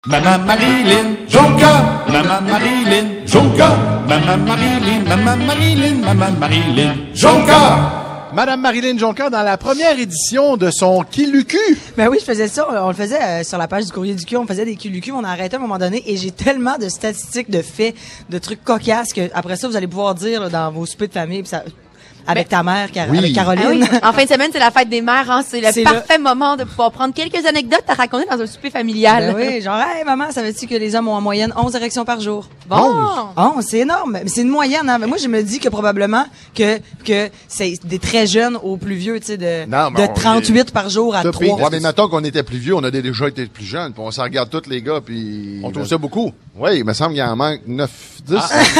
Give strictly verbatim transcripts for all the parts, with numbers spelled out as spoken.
Maman Marilyn Jonca, Maman Marilyn Jonca, Maman Marilyn, Maman Marilyn, Maman Marilyn Jonca. Madame Marilyn Jonca, dans la première édition de son Kilucu. Ben oui, je faisais ça. On le faisait euh, sur la page du Courrier du Cul. On faisait des Kilucu. On a arrêté à un moment donné et j'ai tellement de statistiques, de faits, de trucs cocasses que après ça, vous allez pouvoir dire là, dans vos soupers de famille, pis ça, avec ta mère, Car- Oui. avec Caroline. Ah oui. En fin de semaine, c'est la fête des mères. Hein? C'est le C'est parfait moment de pouvoir prendre quelques anecdotes à raconter dans un souper familial. Ben oui, genre, hey, maman, savais-tu que les hommes ont en moyenne onze érections par jour? Bon. Oh, c'est énorme. Mais c'est une moyenne, hein. Mais moi, je me dis que probablement que, que c'est des très jeunes aux plus vieux, tu sais, de, Non, mais de on- trente-huit par jour à Ça, puis- trois. Ouais, mais mettons qu'on était plus vieux, on a déjà été plus jeunes, puis on s'en regarde tous les gars, puis... On trouve ça beaucoup. Oui, il me semble qu'il en manque neuf, dix.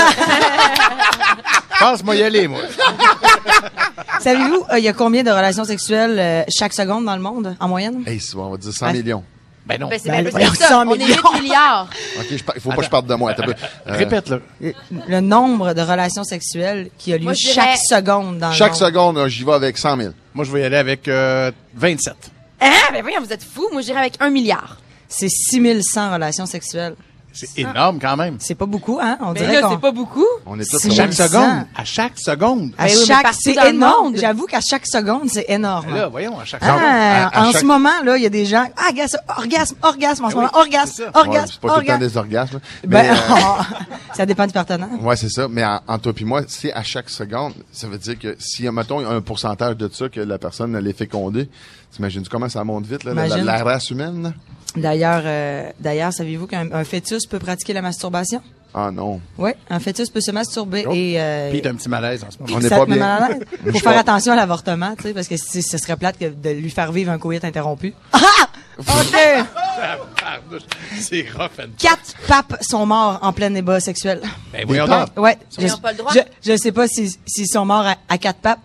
Je pense moi y aller, moi. Savez-vous, euh, il y a combien de relations sexuelles euh, chaque seconde dans le monde, en moyenne? Hey, c'est bon, on va dire cent Ouais. millions. Ben non. Ben, c'est Ben, bien voyons, plus que ça. cent On est millions. huit milliards. OK, il faut pas que je parte de moi. Attends un peu. Euh, Répète, là. Le, le nombre de relations sexuelles qui a lieu Moi, je chaque dirais- seconde dans Chaque le monde. seconde, là, j'y vais avec cent mille. Moi, je vais y aller avec euh, vingt-sept. Ah, ben voyons, vous êtes fous. Moi, j'irais avec un milliard. C'est six mille cent relations sexuelles. C'est énorme quand même. C'est pas beaucoup, hein? On Mais dirait là, qu'on... c'est pas beaucoup. On est tous C'est sur- Chaque mille cent. seconde. À chaque seconde. À Ben oui, mais chaque, partout c'est dans le énorme. monde. J'avoue qu'à chaque seconde, c'est énorme. Là, voyons, à chaque seconde. Ah, à- à en chaque- ce moment, là, il y a des gens, ah, orgasme, orgasme, orgasme, en ce Ben oui, moment, orgasme, c'est ça. Ouais, orgasme, c'est pas tout le temps orgasme. des orgasmes. Ben, Mais, euh, ça dépend du partenaire. ouais, c'est ça. Mais en, en toi puis moi, si à chaque seconde, ça veut dire que si, mettons, il y a un pourcentage de ça que la personne elle est fécondée, t'imagines comment ça monte vite, là, la, la, Imagine. la race humaine, là? D'ailleurs, euh, d'ailleurs, saviez-vous qu'un un fœtus peut pratiquer la masturbation? Ah non. Oui, un fœtus peut se masturber Oh. et... Euh, Puis t'as un petit malaise en ce moment. On n'est ça pas te met bien. mal à l'aise. Je Faut suis faire pas- attention à l'avortement, tu sais, parce que c'est- ce serait plate que de lui faire vivre un coït interrompu. Ah! OK! C'est rough and... Quatre papes sont morts en plein débat sexuel. Ben voyons Des donc. Ouais. Ils Je, n'ont pas le droit. je, je sais pas si- s'ils sont morts à, à quatre papes.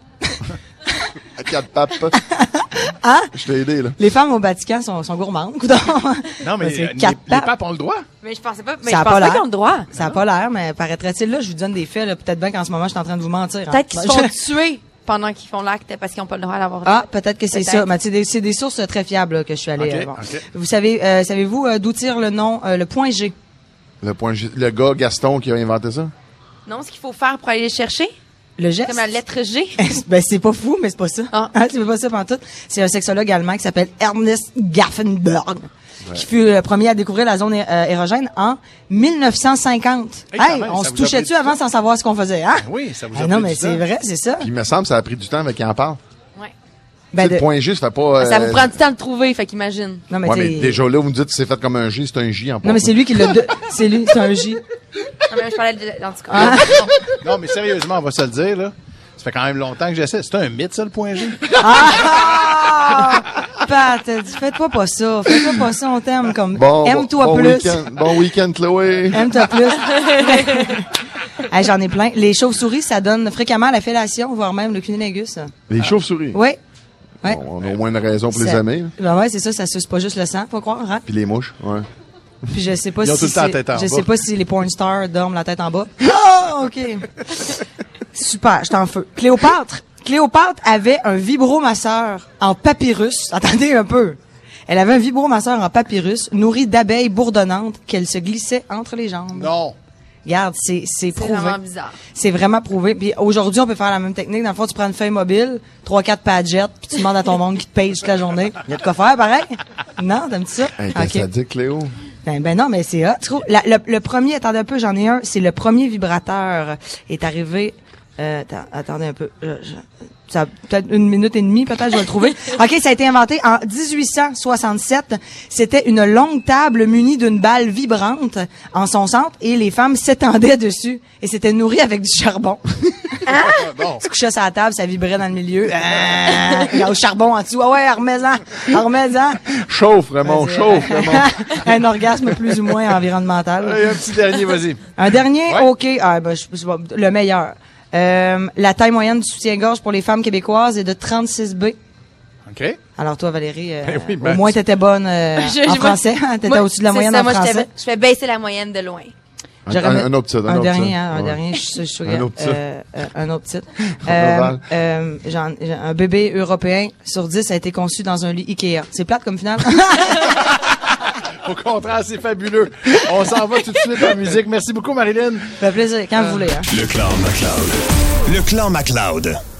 À quatre papes. Hein? Je t'ai aidé, là. Les femmes au Vatican sont, sont gourmandes, coudonc. Non, mais c'est euh, les, quatre les papes. papes ont le droit. Mais je pensais pas, mais Ça je a pense pas pas l'air. qu'ils ont le droit. Ça a pas l'air, mais paraîtrait-il, là, je vous donne des faits, là. Peut-être bien qu'en ce moment, je suis en train de vous mentir. hein. Peut-être qu'ils se Ben, font je- tuer pendant qu'ils font l'acte parce qu'ils n'ont pas le droit d'avoir. Ah, peut-être que c'est Peut-être. ça. Mais c'est des, c'est des sources euh, très fiables là, que je suis allée. Ok, euh, bon. ok. Vous savez, euh, savez-vous euh, d'où tire le nom, euh, le point G? Le point G- le gars Gaston qui a inventé ça. Non, ce qu'il faut faire pour aller les chercher, Le geste? comme la lettre G. Ben, c'est pas fou, mais c'est pas ça. Ah. Hein, c'est pas ça pantoute. C'est un sexologue allemand qui s'appelle Ernest Gaffenberg, qui fut le premier à découvrir la zone euh, érogène en mille neuf cent cinquante. Hey, quand Hey, même, on ça se vous a touchait pris dessus du avant temps. sans savoir ce qu'on faisait, hein? Oui, ça vous a Ah pris non, du mais temps. c'est vrai, c'est ça. Puis il me semble que ça a pris du temps avec qui en parle. Ouais. Ben, Tu sais, de- le point G, ça fait pas... Ça euh, vous prend du temps de le trouver, fait qu'imagine. Non, mais, Ouais, mais t'sais- déjà là, vous me dites que c'est fait comme un J, c'est un J en Non, mais c'est lui qui l'a, de- c'est lui, c'est un J. Non, mais je parlais de, en tout cas. Ah. Non, mais sérieusement, on va se le dire, là. Ça fait quand même longtemps que j'essaie. C'est un mythe, ça, le point G. Ah! Pat, faites-toi pas ça. Faites-toi pas ça, on t'aime comme... Bon, Aime-toi bon, bon plus. week-end, bon week-end, Chloé. Aime-toi plus. Hey, j'en ai plein. Les chauves-souris, ça donne fréquemment la fellation, voire même le cunnilingus. Les chauves-souris. Oui. Ouais. Bon, on a au moins une raison pour les Ça- aimer. là. Ben ouais, c'est ça, ça suce pas juste le sang, faut croire, hein? Puis les mouches, ouais. Puis je sais pas Ils ont si tout le temps la c'est- tête en je bas. sais pas si les porn stars dorment la tête en bas. Ah, OK. Super, je t'en feu. Cléopâtre. Cléopâtre avait un vibromasseur en papyrus. Attendez un peu. Elle avait un vibromasseur en papyrus nourri d'abeilles bourdonnantes qu'elle se glissait entre les jambes. Non. Regarde, c'est c'est C'est prouvé. vraiment bizarre. C'est vraiment prouvé. Puis aujourd'hui, on peut faire la même technique. Dans le fond, tu prends une feuille mobile, trois quatre padgettes, puis tu demandes à ton monde qui te paye toute la journée. Il y a de quoi faire, pareil? Non, t'aimes-tu ça? Hey, t'es OK. sadique, Cléo. Ben, ben non, mais c'est hot. Tu trouves, la- le, le premier, attendez un peu, j'en ai un. C'est le premier vibrateur est arrivé. Euh, attends, attendez un peu. Je- je- ça a peut-être une minute et demie, peut-être, je vais le trouver. OK, ça a été inventé en dix-huit cent soixante-sept. C'était une longue table munie d'une balle vibrante en son centre et les femmes s'étendaient dessus. Et c'était nourri avec du charbon. Ah, bon. Tu couchais sur la table, ça vibrait dans le milieu. Ah, il y a au charbon en dessous. Ah ouais, remets-en, remets-en. Chauffe, Raymond, Vas-y. chauffe, Raymond. Un orgasme plus ou moins environnemental. Hey, un petit dernier, vas-y. Un dernier, Ouais. OK. Ah, ben, je, je vais- le meilleur. Euh, la taille moyenne du soutien-gorge pour les femmes québécoises est de trente-six B. OK. Alors toi, Valérie, euh, Ben oui, ben, au moins t'étais bonne euh, Je- en je- français. Hein? T'étais Moi, au-dessus de la c'est moyenne ça, en moi, je français. fais- Je fais baisser la moyenne de loin. Un, J'aurais un, mis- un autre titre, un, un autre dernier, titre. hein, un Ouais. dernier, je, je, je, Un autre titre. euh, euh, un autre titre. Un Euh, ovale. euh, j'en- j'ai- un bébé européen sur dix a été conçu dans un lit Ikea. C'est plate comme final. Au contraire, c'est fabuleux. On s'en va tout de suite en musique. Merci beaucoup, Marilyn. Ça fait plaisir, quand vous voulez. Hein. Le Clan MacLeod. Le Clan MacLeod.